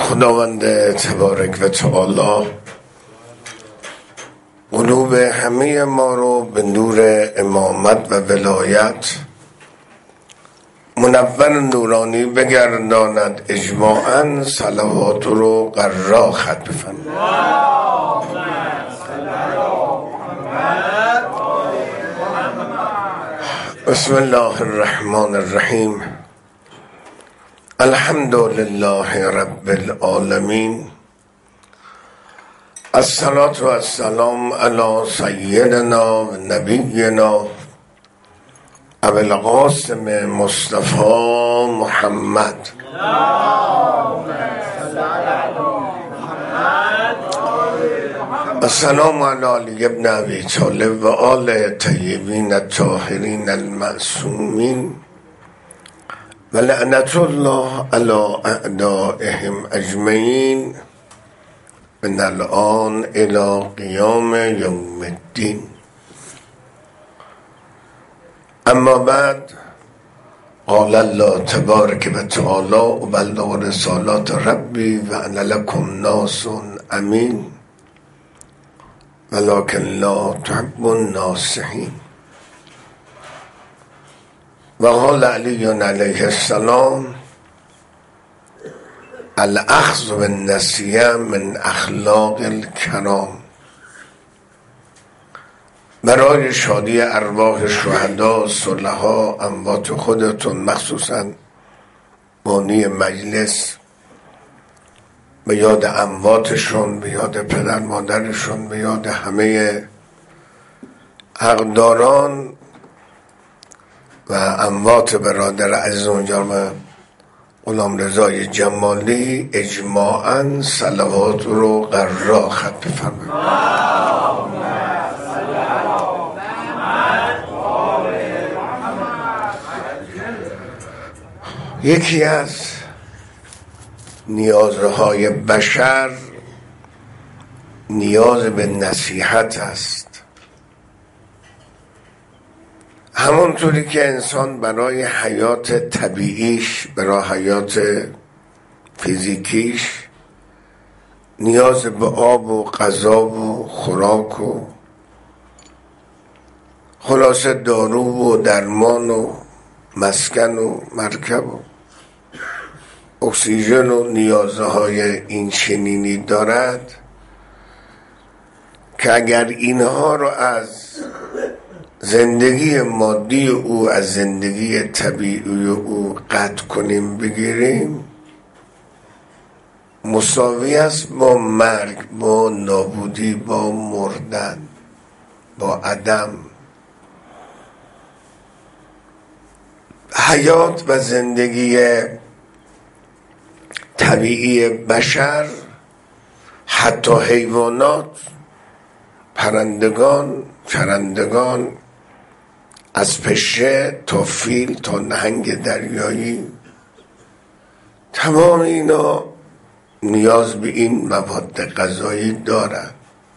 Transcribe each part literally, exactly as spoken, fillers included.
خداوند تبارک و تعالی قلوب همه ما رو به نور امامت و ولایت منور نورانی بگرداند. اجماعاً صلوات رو قرار ختم بفرمایید. بسم الله الرحمن الرحیم. الحمد لله رب العالمین. الصلاة و السلام علی سیدنا و نبینا ابو القاسم مصطفی محمد. السلام علی علی ابن ابی طالب و آل طیبین الطاهرین المعصومین و لعنت الله علی اعدائهم اجمعین من الان الی قیام یوم الدین. اما بعد، قال الله تبارک و تعالی و بلغ رسالات ربی و انا لکم ناصح امین ولکن لا تحب الناصحین. و قال علی علیه السلام الاخذ بالنسیه من اخلاق الکرام. برای شادی ارواح شهدا، صلحا، اموات خودتون، مخصوصا بانی مجلس، به یاد امواتشون، به یاد پدر مادرشون، به یاد همه حقداران و اموات برادر عزیز اونجا غلام رضای جمالی، اجماعاً صلوات رو قرار ختم بفرمایید. یکی از نیازهای بشر نیاز به نصیحت است. همونطوری که انسان برای حیات طبیعیش، برای حیات فیزیکیش نیاز به آب و غذا و خوراک و خلاصه دارو و درمان و مسکن و مرکب و اکسیژن و نیازهای این چنینی دارد که اگر اینها رو از زندگی مادی او، از زندگی طبیعی او قطع کنیم، بگیریم، مساوی است با مرگ، با نابودی، با مردن، با عدم. حیات و زندگی طبیعی بشر، حتی حیوانات، پرندگان، چرندگان، از پشه تا فیل تا نهنگ دریایی، تمام اینا نیاز به این مواد غذایی دارند.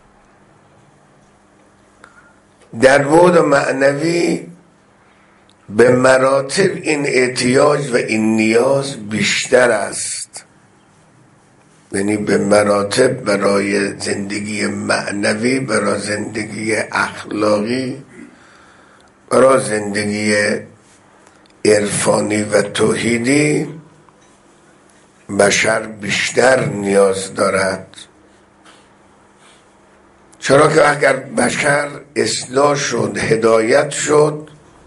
در بعد معنوی به مراتب این احتیاج و این نیاز بیشتر است، یعنی به مراتب برای زندگی معنوی، برای زندگی اخلاقی، برای زندگی عرفانی و توحیدی بشر بیشتر نیاز دارد. چرا که اگر بشر اصلاح شد، هدایت شد،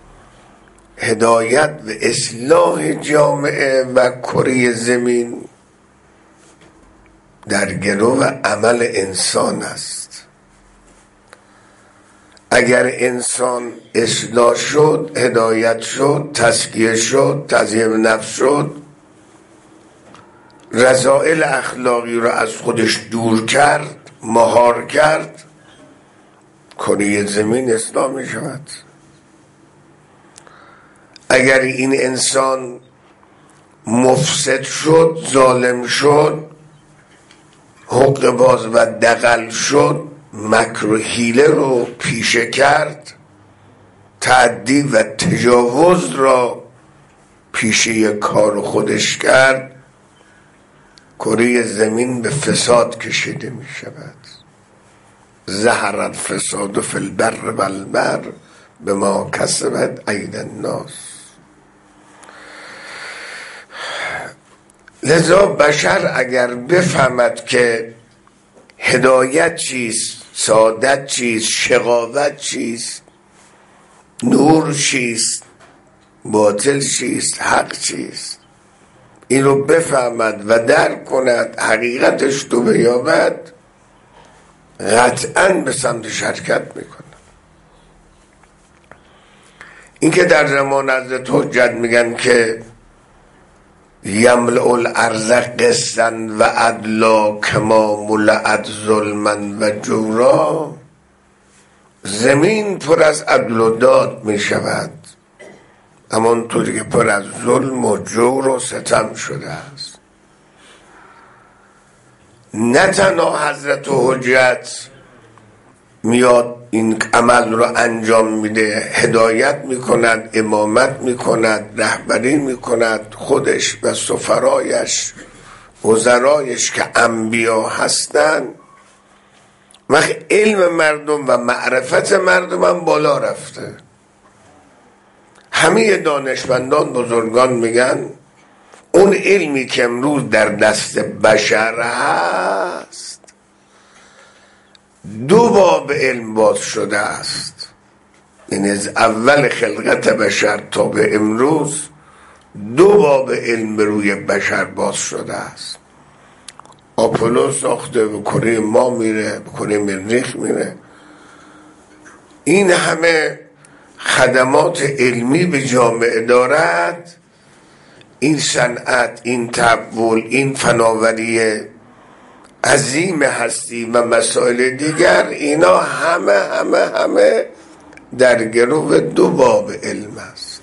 هدایت و اصلاح جامعه و کره زمین در گرو عمل انسان است. اگر انسان اصلاح شد، هدایت شد، تزکیه شد، تزیین نفس شد، رذائل اخلاقی را از خودش دور کرد، مهار کرد، کره زمین اصلاح می شود. اگر این انسان مفسد شد، ظالم شد، حق باز و دغل شد، مکر و حیله رو پیشه کرد، تعدی و تجاوز را پیشه کار خودش کرد، کره زمین به فساد کشیده می شود. ظهر الفساد فی البر والبحر بما کسبت ایدی الناس. لذا بشر اگر بفهمد که هدایت چیست، سعادت چیست، شقاوت چیست، نور چیست، باطل چیست، حق چیست، این رو بفهمد و درک کند، حقیقتش رو بیابد، قطعاً به سمتش حرکت میکنه. این که در زمان حضرت حجت میگن که یملأ الارض قسطا و عدلا کما ملأت ظلما و جورا، زمین پر از عدل و داد می شود همانطوری که پر از ظلم و جور و ستم شده است. نه تنها حضرت حجت میاد این عمل رو انجام میده، هدایت میکند، امامت میکند، رهبری میکند، خودش و سفرایش وزرایش که انبیا هستند، وقت علم مردم و معرفت مردم هم بالا رفته. همه دانشمندان بزرگان میگن اون علمی که امروز در دست بشر هست دو باب علم باز شده است. این از اول خلقت بشر تا به امروز دو باب علم به روی بشر باز شده است. آپولو ساخته، به کره ما میره، به کره مریخ میره. این همه خدمات علمی به جامعه دارد. این صنعت، این تحول، این فناوری عظیم هستی و مسائل دیگر، اینا همه همه همه در گرو دو باب علم است.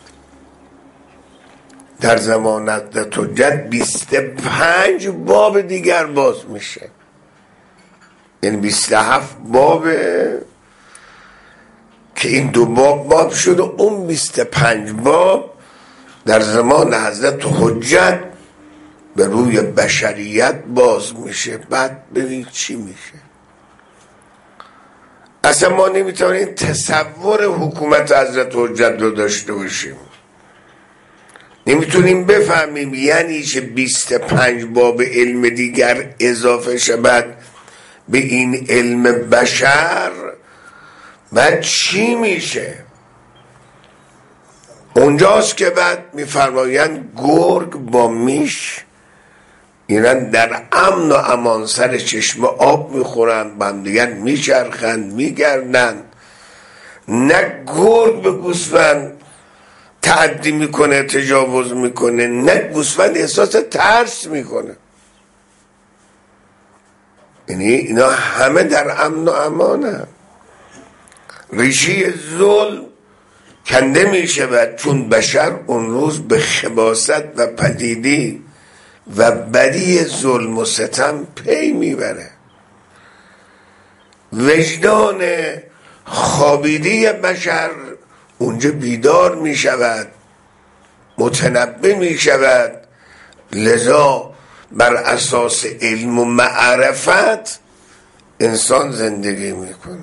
در زمان حضرت حجت بیست و پنج باب دیگر باز میشه، یعنی بیست و هفت باب که این دو باب باب شد و اون بیست و پنج باب در زمان حضرت حجت به روی بشریت باز میشه. بعد ببین چی میشه. اصلا ما نمیتونیم تصور حکومت حضرت حجت رو داشته باشیم، نمیتونیم بفهمیم یعنی چه بیست و پنج باب علم دیگر اضافه شود به این علم بشر. بعد چی میشه؟ اونجاست که بعد میفرمایند گرگ با میش اینا در امن و امان سر چشم آب میخورن، با هم دیگر میچرخند، میگردن. نه گرگ به گوسفند تعدی میکنه، تجاوز میکنه، نه گوسفند احساس ترس میکنه. یعنی اینا همه در امن و امانه. ریشه ظلم کنده میشود چون بشر اون روز به خباثت و پلیدی و بدی ظلم و ستم پی میبره. وجدان خوابیدی بشر اونجا بیدار میشود، متنبه میشود. لذا بر اساس علم و معرفت انسان زندگی میکنه.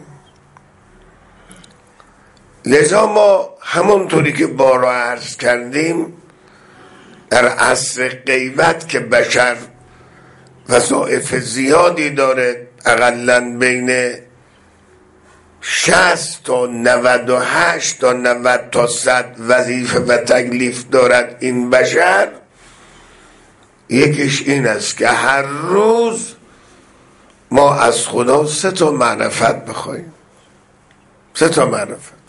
لذا ما همونطوری که بارا عرض کردیم در عصر غیبت که بشر وظایف زیادی داره، اقلن بین شصت تا نود و هشت تا نود تا صد وظیفه و تکلیف دارد این بشر. یکیش این است که هر روز ما از خدا سه تا معرفت بخوایم. سه تا معرفت.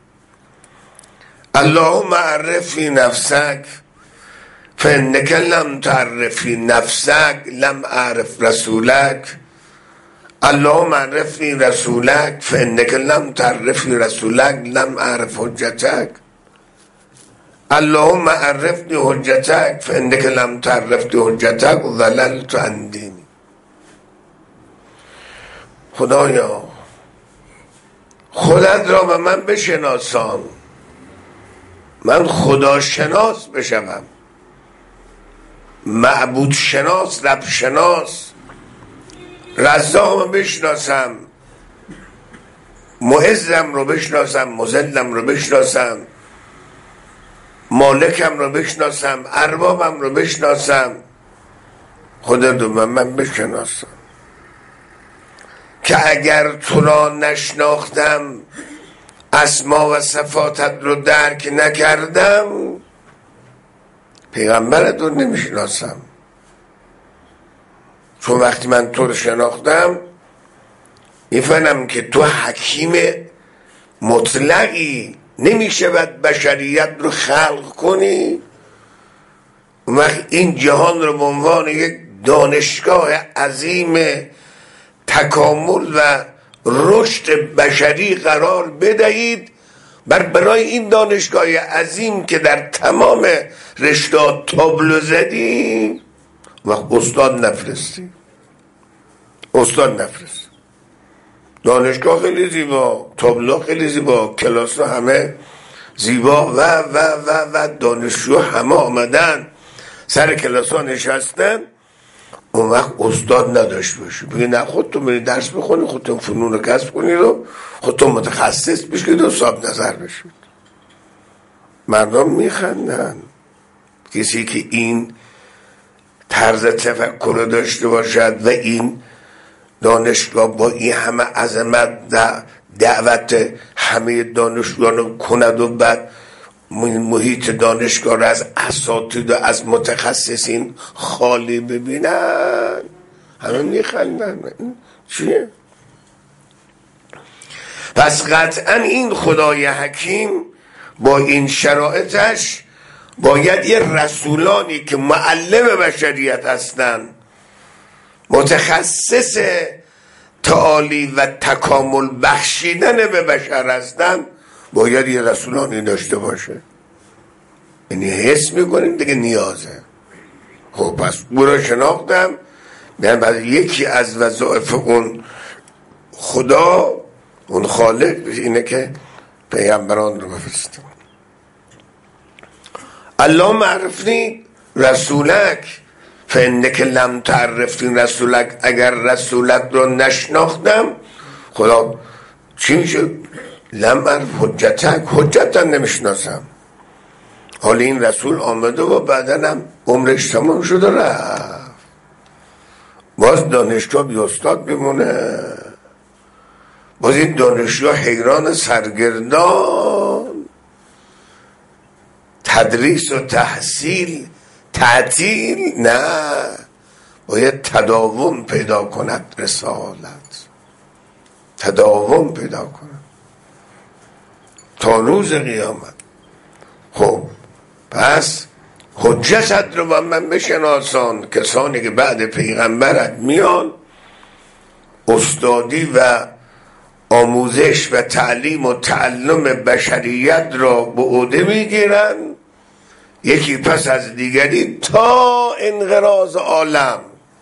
اللهم عرفی نفسک فانک لم تعرفی نفسک لم اعرف رسولک. اللهم عرفی رسولک فانک لم تعرفی رسولک لم اعرف حجتک. اللهم عرفنی حجتک فانک لم تعرفنی حجتک و ضللت عن دینی. خدایا خودت را به من بشناسان، من خدا شناس بشم، معبود شناس، رب شناس، رزاقم رو بشناسم، معزم رو بشناسم، مذلم رو بشناسم، مالکم رو بشناسم، اربابم رو بشناسم، خدا دو من, من بشناسم که اگر تو را نشناختم اسما و صفاتت رو درک نکردم پیغمبرت رو نمیشناسم. چون وقتی من تو رو شناختم میفهمم که تو حکیم مطلقی، نمیشود بشریت رو خلق کنی اون وقت این جهان رو به عنوان یک دانشگاه عظیم تکامل و رشد بشری قرار بدهید. بر برای این دانشگاه عظیم که در تمام رشته‌ها تابلو زدی وقت استاد نفرستی، استاد نفرستی. دانشگاه خیلی زیبا، تابلو خیلی زیبا، کلاس ها همه زیبا و و و و دانشجو همه آمدن سر کلاس ها نشستن، اون وقت استاد نداشت باشی بگی نه خودتون برید درس بخونید، خودتون فنون رو کسب کنید و خودتون متخصص بشید و صاحب نظر بشید. مردم میخندن. کسی که این طرز تفکر داشته باشد و این دانشگاه با این همه عظمت دعوت همه دانشجویان رو کند و بعد محیط دانشگاه رو از اساتید و از متخصصین خالی ببینن همه میخندن. چیه؟ پس قطعا این خدای حکیم با این شرایطش باید یه رسولانی که معلم بشریت هستن، متخصص تعالی و تکامل بخشیدن به بشر هستن، باید یه رسولانی داشته باشه. یعنی حس میکنیم دیگه نیازه. خب پس او را شناختم، نه بعد یکی از وظایف اون خدا، اون خالق اینه که پیغمبران رو بفرسته. الله معرفنی رسولک فانک لم تعرفنی رسولک، اگر رسولک رو نشناختم خدا چی میشه؟ لم عرف حجتک، حجت هم نمیشناسم. حالا این رسول آمده و بعدن هم عمرش تمام شده رفت، باز دانشگاه بی استاد بمونه، باز این دانشگاه حیران سرگردان، تدریس و تحصیل تعطیل، نه باید تداوم پیدا کند رسالت، تداوم پیدا کند تا روز قیامت. خب پس حجتت رو با من بشناسان، کسانی که بعد پیغمبرت میان استادی و آموزش و تعلیم و تعلم بشریت را به عهده میگیرن، یکی پس از دیگری تا انقراض عالم.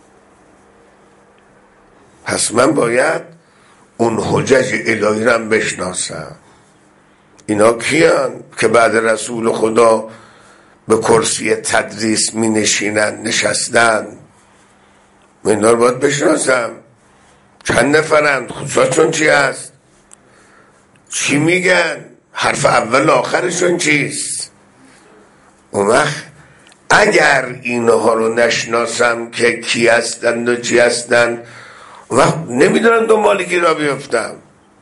پس من باید اون حجج الهی را بشناسم. اینا کیان که بعد رسول خدا به کرسی تدریس می نشینن نشستن؟ من اینا رو باید بشناسم. چند نفرند؟ خصوصاتشون چی هست؟ چی میگن؟ حرف اول آخرشون چیست؟ اون وقت اگر اینها رو نشناسم که کی هستند و چی هستند، اون وقت نمیدونم دنبال کی را بیفتم.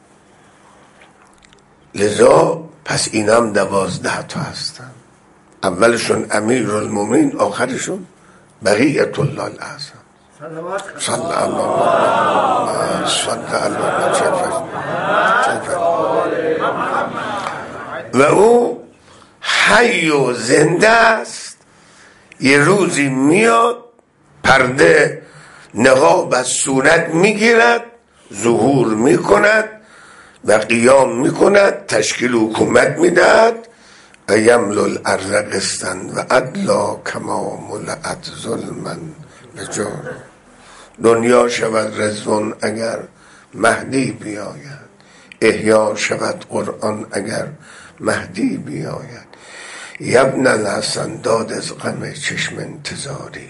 لذا پس اینم دوازده تا هستن، اولشون امیر المومنین، آخرشون بقیت الله الاعظم. صلی الله علیه صلی الله و او حی و زنده است. یه روزی میاد پرده نقاب از صورت میگیرد، ظهور میکند و قیام میکند، تشکیل حکومت میدهد و یملو الارض قسطا و عدلا کما ملئت ظلما بجور. دنیا شود رضوان اگر مهدی بیاید، احیا شود قرآن اگر مهدی بیاید. یبن الحسن داد از غم چشم انتظاری،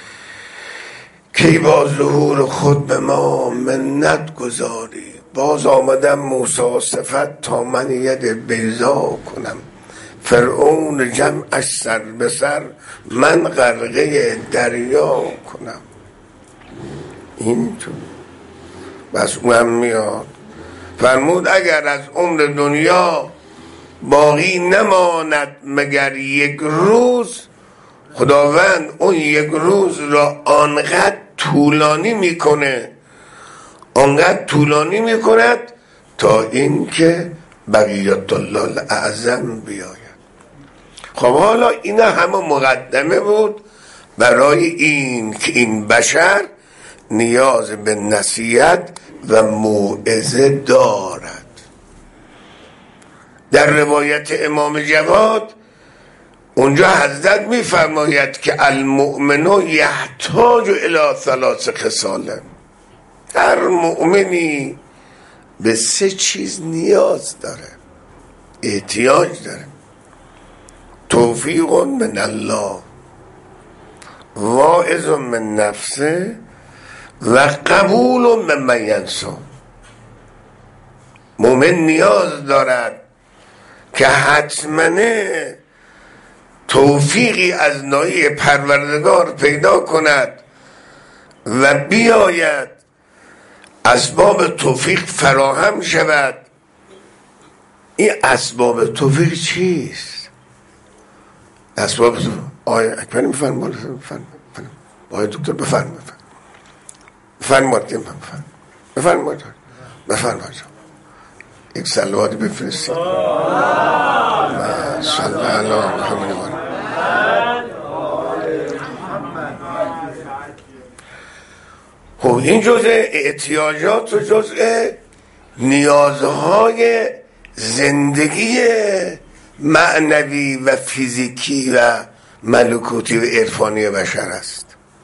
کی با ظهور خود به ما منت گذاری. باز آمدم موسی صفت تا من ید بیضا کنم، فرعون جمعش سر به سر من غرقه دریا کنم. این تو بس اونم میاد فرمود اگر از عمر دنیا باقی نماند مگر یک روز، خداوند اون یک روز را آنقدر طولانی میکنه آنقدر طولانی میکند تا اینکه بقیت الله الاعظم بیاید. خب حالا اینا همه مقدمه بود برای این که این بشر نیاز به نصیحت و موعظه دارد. در روایت امام جواد اونجا حضرت میفرماید که المؤمن یحتاج الی ثلاث خصال، هر مؤمنی به سه چیز نیاز داره، احتیاج داره. توفیق من الله، واعظ من نفسه و قبول من من ینسا. مؤمن نیاز دارد که حتماً توفیقی از ناحیه پروردگار پیدا کند و بیاید اسباب توفیق فراهم شود. این اسباب توفیق چیست؟ اسباب توفیق آقای اکبر میفرمایید بفرمایید آقای دکتر بفرمایید بفرمایید بفرمایید بفرمایید یک صلواتی بفرستید. صلی علی محمد. خب این جزء احتیاجات و جزء نیازهای زندگی معنوی و فیزیکی و ملکوتی و عرفانی بشر است.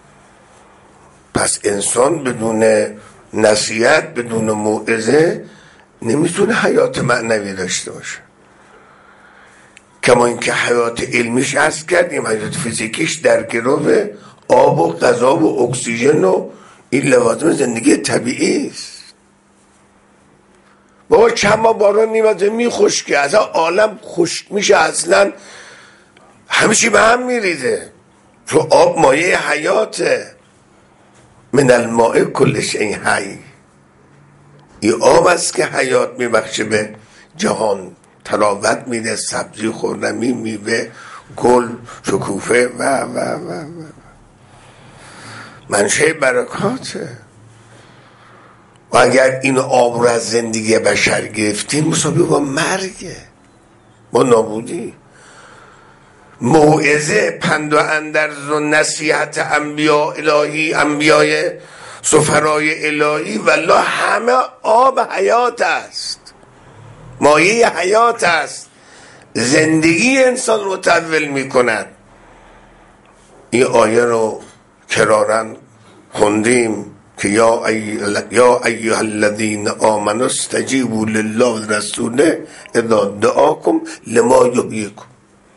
پس انسان بدون نصیحت بدون موعظه نمیتونه حیات معنوی داشته باشه. کما اینکه حیات علمیش عرض کردیم، حیات فیزیکیش در گرو آب و غذا و اکسیژن و این لوازم زندگی طبیعی است. بابا چند ماه باران نیمازه میخشکه، اصلا عالم خشک میشه، اصلا همیشه به هم میریزه. تو آب مایه حیاته. من الماء کل شیء حی، این آب است که حیات میبخشه به جهان، تراوت میده، سبزی خورنمی، میوه، گل، شکوفه و و و و منشأ برکاته. و اگر این آب رو از زندگی بشر گرفتیم مساوی با مرگه، با نابودی. موعظه، پند و اندرز و نصیحت انبیاء الهی، انبیای سفرای الهی والله همه آب حیات است، مایه حیات است، زندگی انسان رو تحول می کند. این آیه رو کرارن خوندیم که یا ایها الذین آمنوا استجیبوا لله و رسوله اذا دعاکم لما یحییکم.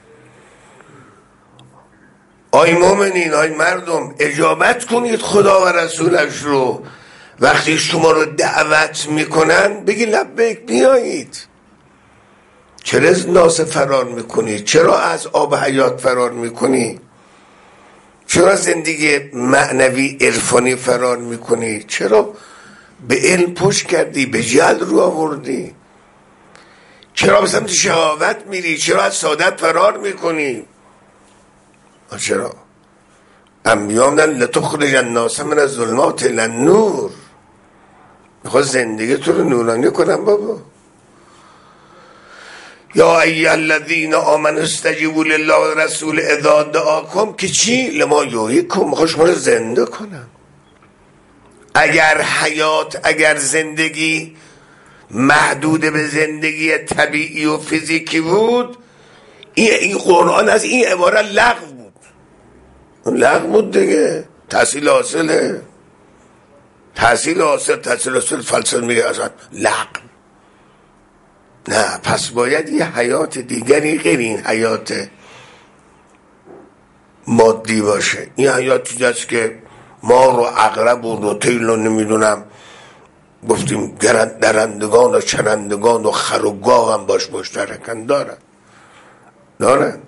آی مومنین، آی مردم، اجابت کنید خدا و رسولش رو وقتی شما رو دعوت میکنن، بگی لبیک، بیایید. چرا از ناس فرار میکنی؟ چرا از آب حیات فرار میکنی؟ چرا زندگی معنوی عرفانی فرار میکنی؟ چرا به علم پشت کردی؟ به جهل رو آوردی؟ چرا به سمت شهوت میری؟ چرا از سعادت فرار میکنی؟ چرا؟ انبیا میگن لتخرج الناس من الظلمات الی النور، میخواد زندگی تو رو نورانی کنم. بابا یا ایها الذین آمنوا استجیبوا لله و رسول اذا دعاکم، که چی؟ لما یحییکم، میخواد شما رو زنده کنم. اگر حیات، اگر زندگی محدود به زندگی طبیعی و فیزیکی بود، این قرآن از این عبارت لغو بود. لغو بود دیگه. تحصیل حاصله، تحصیل حاصل تحصیل حاصل فلسفه میگه اصلا لغو. نه، پس باید یه حیات دیگری غیر این حیات مادی باشه. این حیاتی هست که مار و عقرب و روتیل و نمیدونم گفتیم درندگان و چرندگان و خر و گاو هم باش مشترکن دارن دارن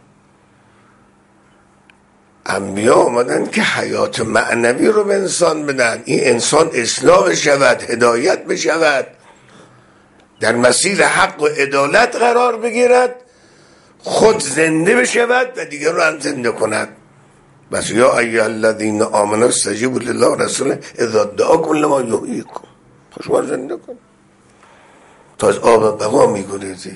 انبیا آمدن که حیات معنوی رو به انسان بدن، این انسان اصلاح شود، هدایت بشود، در مسیر حق و عدالت قرار بگیرد، خود زنده بشود و دیگر رو هم زنده کند. بس یا ایها الذین آمنوا استجیبوا لله رسوله اذا دعاکم لما یحییکم، شما زنده کن تا از آب بقا میگریزی.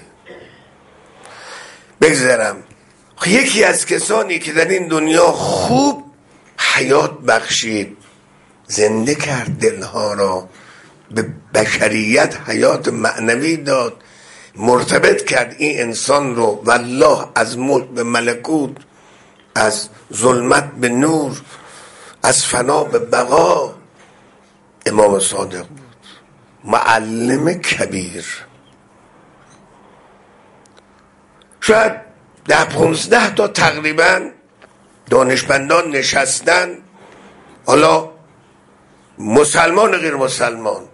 بگذارم یکی از کسانی که در این دنیا خوب حیات بخشید، زنده کرد دلها را، به بشریت حیات معنوی داد، مرتبط کرد این انسان رو والله از ملک به ملکوت، از ظلمت به نور، از فنا به بقا. امام صادق بود، معلم کبیر. شاید ده پونزده تا تقریبا دانشمندان نشستن، حالا مسلمان و غیر مسلمان،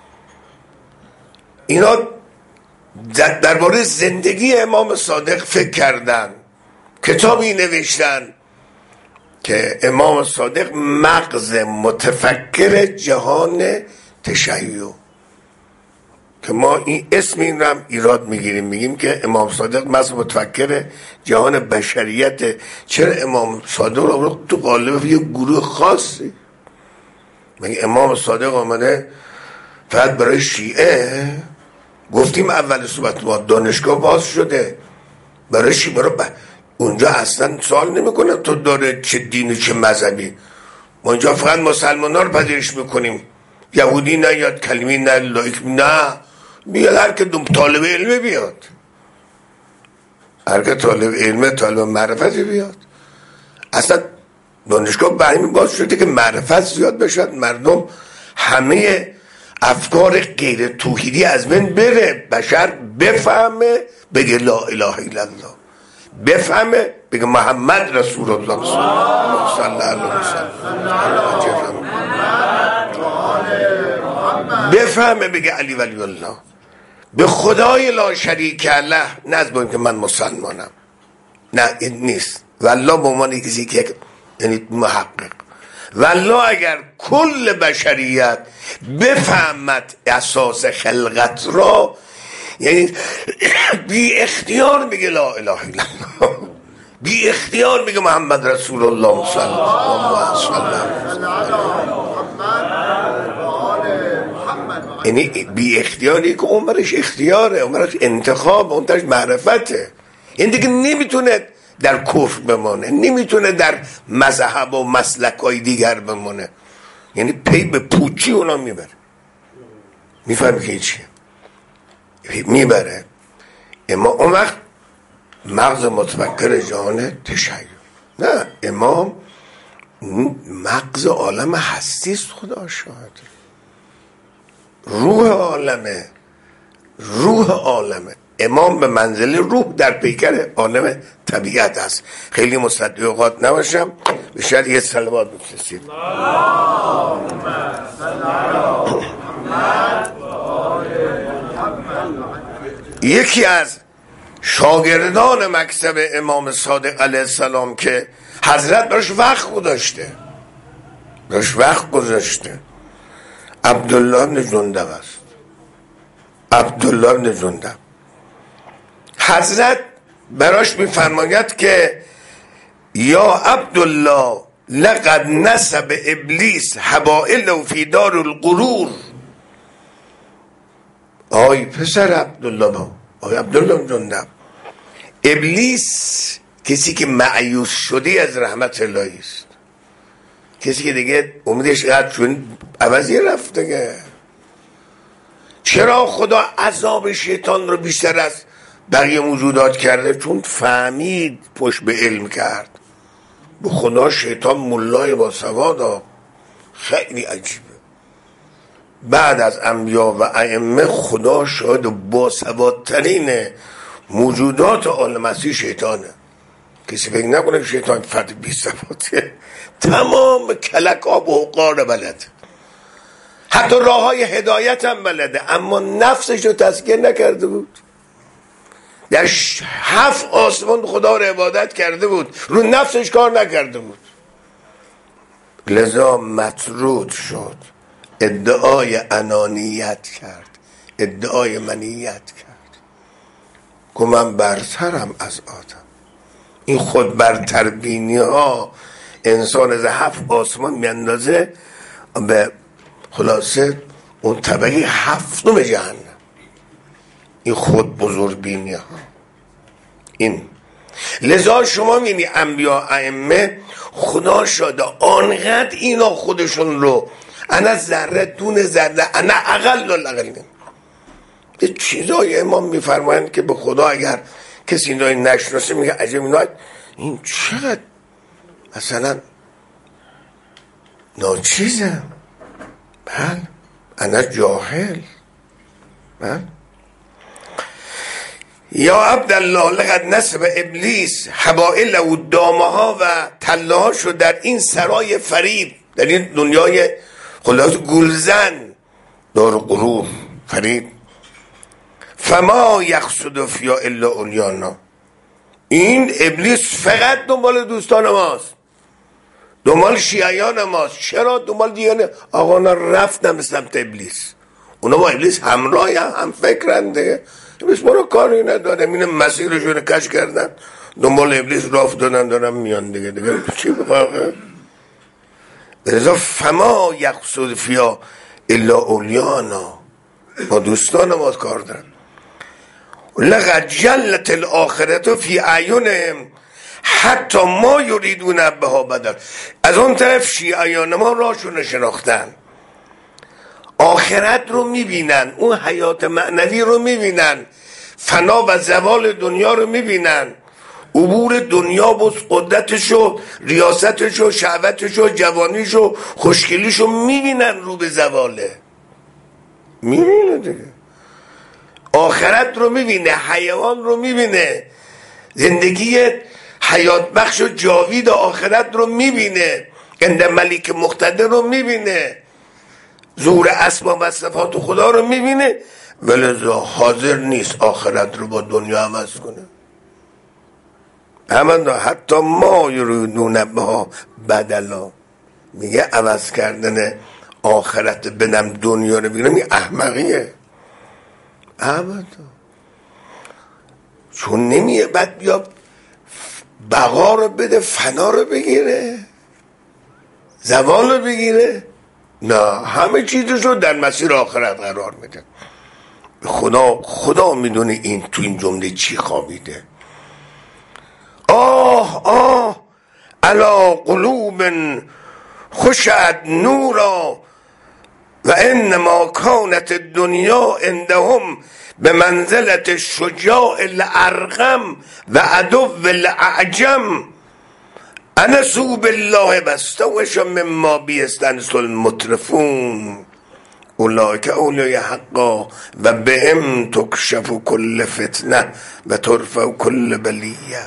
اینا درباره زندگی امام صادق فکر کردن، کتابی نوشتن که امام صادق مغز متفکر جهان تشیع، که ما این اسم این رو هم ایراد میگیریم، میگیم که امام صادق مغز متفکر جهان بشریت. چرا امام صادق رو تو قالب یه گروه خاصی؟ مگه امام صادق آمده فقط برای شیعه؟ گفتیم اول صحبت ما دانشگاه باز شده برای شیعه، برای ب... اونجا اصلا سوال نمیکنه تو داره چه دین و چه مذهبی. ما اینجا فقط مسلمان ها رو پذیرش میکنیم، یهودی نه، یاد کلمی نه، لایک نه، بیاد هر که دوم طالب علمه بیاد، هر که طالب علمه طالب معرفتی بیاد. اصلا دانشگاه برای باز شده که معرفت زیاد بشد، مردم همه افکار غیر توحیدی از بین بره، بشر بفهمه بگه لا اله الا الله، بفهمه بگه محمد رسول الله صلی الله علیه وسلم، بفهمه بگه علی ولی الله، به خدای لا شریک له، نه از بگیم که من مسلمانم، نه این نیست. والله به عنوان کسی که یعنی محقق، والله اگر کل بشریت بفهمد اساس خلقت را، یعنی بی اختیار میگه لا اله الا الله، بی اختیار میگه محمد رسول الله صلی الله علیه وسلم، یعنی بی اختیاری که عمرش اختیاره، عمرش انتخاب، عمرش معرفته. این دیگه نمیتونه در کفر بمانه، نمیتونه در مذهب و مسلکای دیگر بمانه، یعنی پی به پوچی اونا میبره. میفهمی که چیه؟ میبره. اما اون وقت مغز متفکر جهان تشیع، نه، امام مغز عالم هستیست، خدا شاهد، روح عالمه، روح عالمه. امام به منزله روح در پیکر عالم طبیعت است. خیلی مصدق اوقات نباشم، بشاید یه صلوات بفرستید. یکی از شاگردان مکتب امام صادق علیه السلام که حضرت براش وقت گذاشته براش وقت گذاشته عبدالله بن جندب است. عبدالله بن جندب حضرت براش میفرماید که یا عبدالله لقد نسب ابلیس حبائله فی دار الغرور. آی پسر عبدالله، آی عبدالله بن جندب، ابلیس کسی که مایوس شده از رحمت الهی است، کسی که دیگه امیدش قطع شد، عوضی رفت دیگه. چرا خدا عذاب شیطان رو بیشتر از بقیه موجودات کرده؟ چون فهمید پشت به علم کرد. به خدا شیطان ملای با سوادا، خیلی عجیبه. بعد از انبیا و ائمه خدا شاید با سوادترین موجودات عالم هستی شیطانه. کسی فکر نکنه شیطان فرد بی صفاتیه، تمام کلک آب و عقار بلد، حتی راه های هدایت هم بلده، اما نفسش رو تزکیه نکرده بود. در هفت آسمان خدا رو عبادت کرده بود، رو نفسش کار نکرده بود، لذا مطرود شد، ادعای انانیت کرد، ادعای منیت کرد، که من برترم از آدم. این خود برتر بینی ها انسان از هفت آسمان میاندازه به خلاصه اون طبقه هفتم جهنم. این خود بزرگ بینی ها این. لذا شما میبینی انبیا ائمه خدا شده آنقدر اینا خودشون رو انا ذره دون ذره انا اقل الاقل یه چیزای امام میفرمایند که به خدا اگر کسی اینا نشناسه میگه عجب اینا این چقدر مثلا ناچیزه. بله انا جاهل. بله یا عبدالله لقد نصب ابلیس حبائل و دامه ها و تله ها شد در این سرای فریب، در این دنیای خلاص گلزن دار غرور فریب. فما یقصد فیا الا اولیانا، این ابلیس فقط دنبال دوستان ماست، دنبال شیعیان ماست. چرا دنبال دیگه؟ آقا نا رفتن سمت ابلیس، اونا با ابلیس همراه هم, هم فکرن دیگه. ابلیس ما رو کاری نداره، این مسیرشون رو کش کردن، دنبال ابلیس راه دادن دارن میان دیگه دیگه چی بخواه. لذا فما یقصد فیا الا اولیانا، با دوستان ما کار دارن. لقد جلت الاخرت فی اعینهم حتی ما یریدون بها بدل. از اون طرف شیعیان ما راشون شناختن، آخرت رو میبینن، اون حیات معنوی رو میبینن، فنا و زوال دنیا رو میبینن، عبور دنیا و قدرتش و ریاستش و شهوتش و جوانیش و خوشگلیش رو میبینن رو به زواله، میبینه دیگه. آخرت رو میبینه، حیوان رو میبینه، زندگی حیات بخش و جاوید آخرت رو میبینه، عند ملیک مقتدر رو میبینه، ظهور اسما و صفات خدا رو میبینه، ولذا حاضر نیست آخرت رو با دنیا عوض کنه. همین حتی ما یریدون بها بدلا، میگه عوض کردن آخرت بدم دنیا رو بگیرم، میگه احمقیه. احمد چون نمیه بعد بیا بقا رو بده، فنا رو بگیره، زوال رو بگیره، نه همه چیزش رو در مسیر آخرت قرار میده. خدا خدا میدونه این تو این جمله چی خوابیده. آه آه علا قلوب خشعت نورا و انما کانت الدنیا عندهم به منزلت شجاع الارقم و عدو الاعجم انسوا بالله واستوش مما بیستنس المترفون اولئک اولیای حقا و بهم تکشف کل فتنه و ترفع کل بلیه.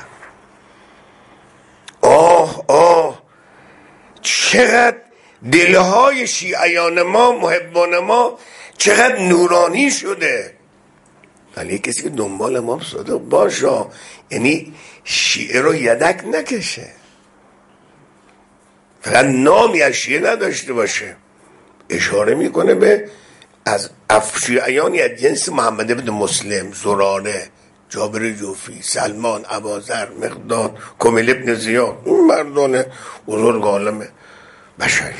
آه آه چقدر دلهای شیعیان ما، محبان ما چقدر نورانی شده. ولی کسی که دنبال ما صادق باشه، یعنی شیعه رو یدک نکشه، فقط نامی از شیعه نداشته باشه، اشاره میکنه به از افشیعیانی از جنس محمد بن مسلم، زراره، جابر جوفی، سلمان، ابوذر، مقداد، کمیل ابن زیاد، این مردان بزرگ عالم بشری.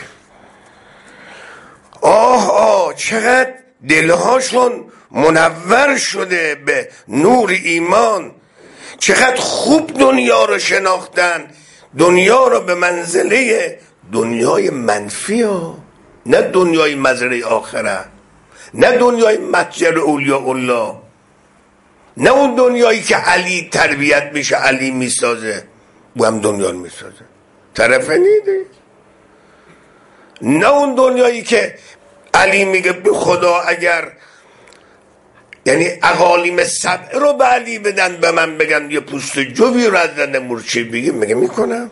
آه آه چقدر دلهاشون منور شده به نور ایمان، چقدر خوب دنیا رو شناختن، دنیا رو به منزله دنیای منفی ها، نه دنیای مزرعه آخره، نه دنیای متجر اولیاء الله، نه اون دنیایی که علی تربیت میشه علی میسازه و هم دنیا میسازه طرف نیده، نه اون دنیایی که علی میگه به خدا اگر یعنی اقالیم سبع رو به علی بدن به من بگن یه پوست جوی رو از زن مورچه بگیم میگه میکنم.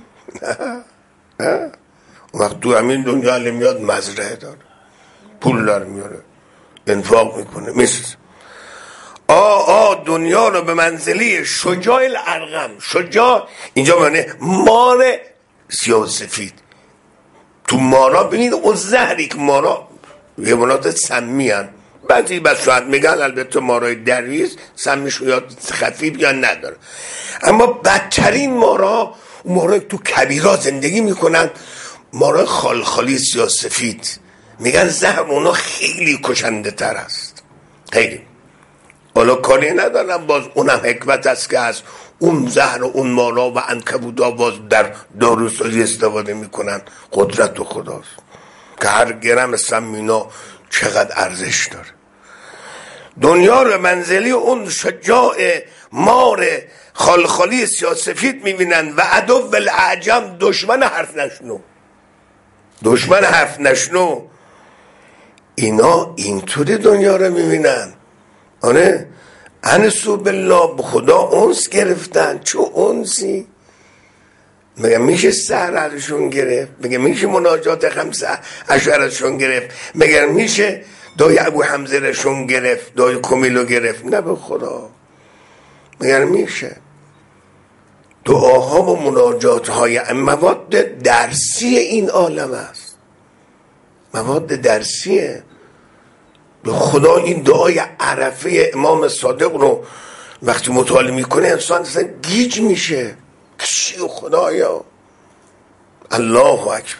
اون وقت تو همین دنیا علی میاد مزرعه داره، پول دار میاره، انفاق میکنه. مثل آ آ دنیا رو به منزله شجاع الارقم، شجاع اینجا معنی مار سیاه سفید. تو مارا ببینید اون زهری که مارا حیوانات سمی هن، بعضی بس شاید میگن البته مارای دریز سمیش یا خفیف یا نداره، اما بدترین مارا مارا تو کبیرا زندگی میکنن، مارا خالخالی سیاه سفید، میگن زهر اونا خیلی کشنده تر است. خیلی حالا کاری ندارم، باز اونم حکمت است که از اون زهر و اون مارا و عنکبوتا باز در داروسازی استفاده میکنن. قدرت و خداست که هر گرم سمینا چقدر ارزش داره. دنیا رو منزلی اون شجاع مار خالخالی سیاسفید میبینن و عدو الاعجم، دشمن حرف نشنو، دشمن حرف نشنو. اینا اینطور دنیا رو میبینن. آره انسو بالله، به خدا انس گرفتن. چه انسی؟ مگه میشه سحر ازشون گرفت؟ مگه میشه مناجات خمسه اشعارشون گرفت؟ مگه میشه دای ابو حمزه رشون گرفت، دای کمیلو گرفت؟ نه به خدا مگه میشه؟ دعاها و مناجات های مواد درسی این عالم است، مواد درسیه. به خدا این دعای عرفه امام صادق رو وقتی مطالعه میکنه انسان اصلا گیج میشه. کشی خدایا، الله اکبر.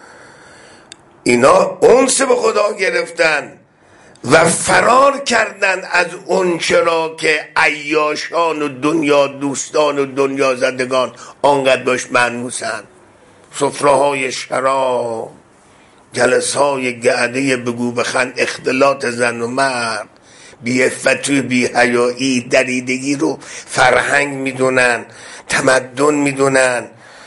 اینا انس به خدا گرفتن و فرار کردن از اون چرا که عیاشان و دنیا دوستان و دنیا زدگان آنقدر باش منوسن. سفره‌های شراب، جلسهای گعده بگو بخند، اختلاط زن و مرد، بی عفت و بی حیایی، دریدگی رو فرهنگ میدونن، تمدن میدونن،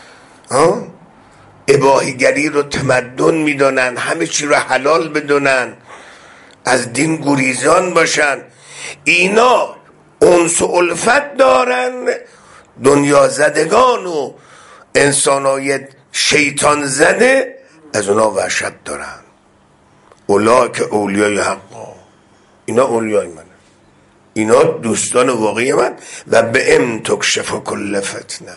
اباحیگری رو تمدن میدونن، همه چی رو حلال بدونن، از دین گریزان باشن. اینا انس و الفت دارن، دنیا زدگان و انسانای شیطان زده از اونا وحشت دارن. اولا که اولیای حقا، اینا اولیای من، اینا دوستان واقعی من. و به ام تکشف کل فتنه،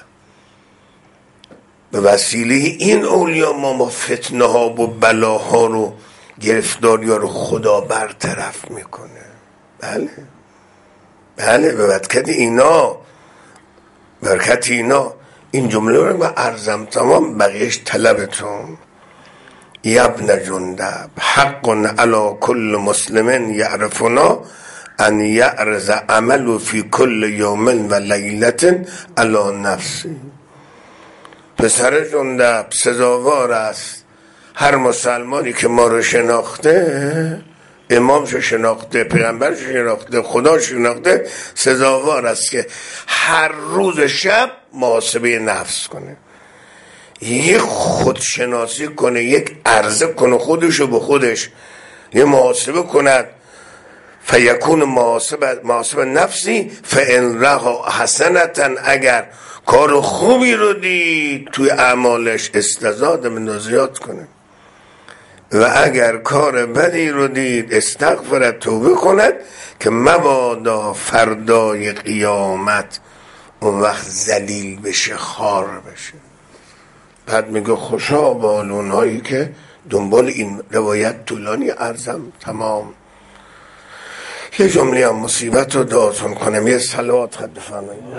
به وسیله این اولیا ما ما فتنه ها و بلاها رو، گرفتاری ها رو خدا برطرف میکنه. بله بله، به برکت اینا، برکت اینا. این جمله رو من عرضم تمام، بقیهش طلبتون. یبن جندب حق علی کل مسلم یعرفنا ان یعرض عمل فی کل یوم و لیلت علی نفسی. پسر جندب سزاوار است هر مسلمانی که ما رو شناخته، امامش شناخته، پیغمبرش شناخته، خدا شناخته، سزاوار است که هر روز شب محاسبه نفس کنه، یک خودشناسی کنه، یک عرضه کنه خودشو به خودش، یه محاسبه کند. فیکون محاسبه محاسبه نفسی فان رها حسنتا، اگر کار خوبی رو دید توی اعمالش استزاد من زیاد کنه، و اگر کار بدی رو دید استغفر توبه کند که مبادا فردای قیامت اون وقت ذلیل بشه، خار بشه. بعد میگه خوشا بال اونهایی که دنبال این روایت طولانی عرضم تمام. یه جمله هم مصیبت رو دعاتون کنم، یه صلوات خد فرمایید.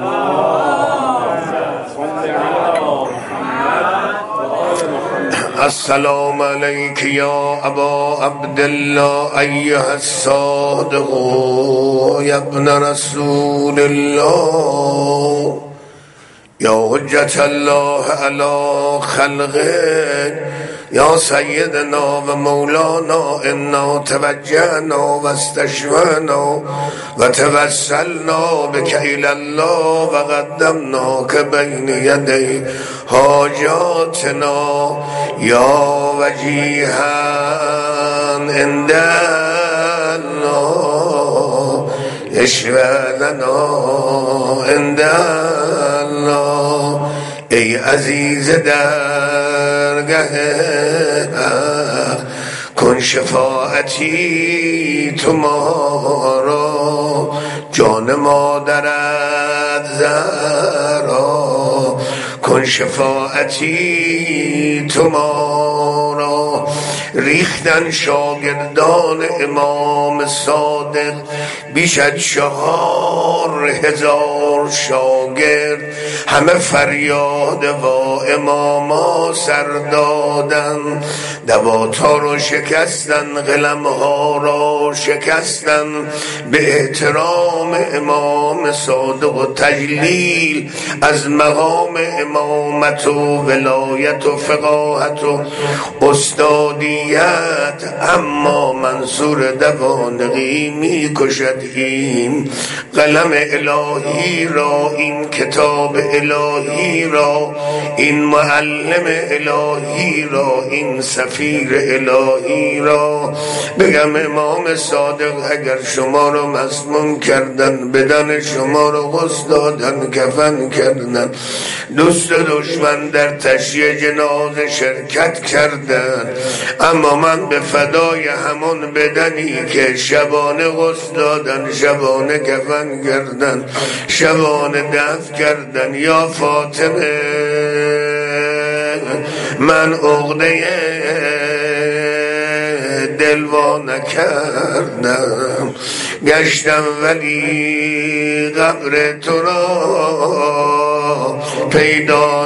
السلام علیک یا ابا عبدالله ایها الصادق یا ابن رسول الله یا حجت الله علی خلقه یا سیدنا و مولانا انا توجهنا و استشفعنا و توسلنا بک الی الله و قدمنا که بین یدی حاجاتنا یا وجیها عند الله اشفعنا عند الله ای عزیز درگه حق کن شفاعتی تو ما را جان مادرت زهرا کن شفاعتی تو ما را. ریختن شاگردان امام صادق بیش از چهار هزار شاگرد، همه فریاد با اماما سر دادن، دواتها رو شکستن، قلمها را شکستن به احترام امام صادق و تجلیل از مقام امامت و ولایت و فقاهت و استادیت. اما منصور دوانقی می کشد این قلم الهی را، این کتاب الهی را، این معلم الهی را، این سفیر الهی را. بگم امام صادق اگر شما رو مسموم کردن، بدن شما رو غسل دادن، کفن کردن، دوست دشمن در تشییع جنازه شرکت کردن، اما من به فدای همون بدنی که شبانه غسل دادن، شبانه کفن کردن، شبانه دفن کردن، یا فاطمه من عقده دلوا نکردم، گشتم ولی قبر تو را پیدا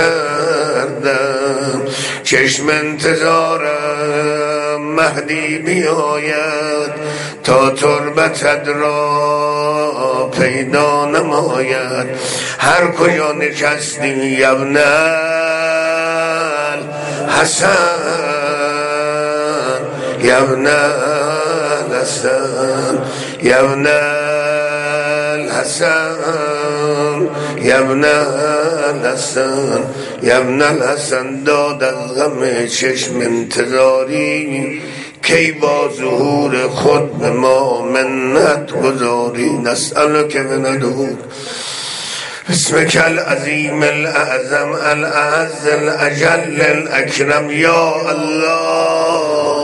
نکردم. چشم انتظارم مهدی بیاید تا تربتت را پیدا نماید. هر کجا نشستی یبن الحسن، یبن الحسن، یبن الحسن، یبن الحسن، یبن الحسن. داد از غم چشم انتظاری کی با ظهور خود به ما منت گذاری. نسألک من ندود بسمک العظیم الاعظم الاعز الاجل الاکرم یا الله،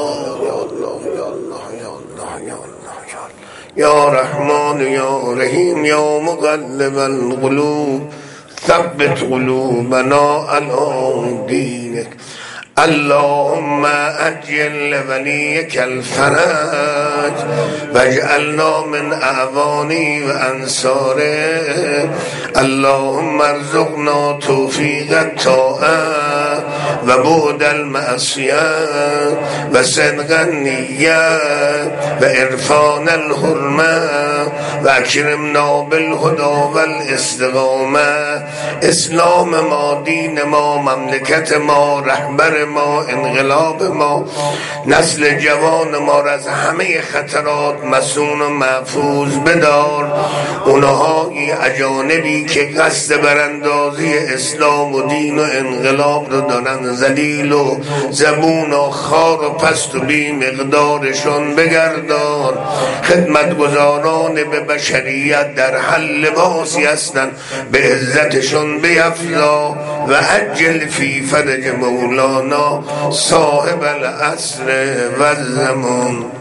یا رحمان یا رحیم یا مقلب القلوب ثبت قلوبنا علی دینک. اللهم اجل وليك الفرج واجعلنا من اعوانه و انصاره. اللهم ارزقنا توفیق الطاعه و بعد المعصیه و صدق النیه و عرفان الحرمه و اکرمنا بالهدى والاستقامه. اسلام ما، دین ما، مملکت ما، رهبر ما، انقلاب ما، نسل جوان ما را از همه خطرات مسون و محفوظ بدار. اونهایی اجانبی که قصد براندازی اسلام و دین و انقلاب رو دارن، ذلیل و زبون و خار و پست و بی مقدارشون بگردان. خدمتگزاران به بشریت در حل لباسی هستن، به عزتشون بیفزا و عجل فی فرج مولانا صاحب العصر و الزمان.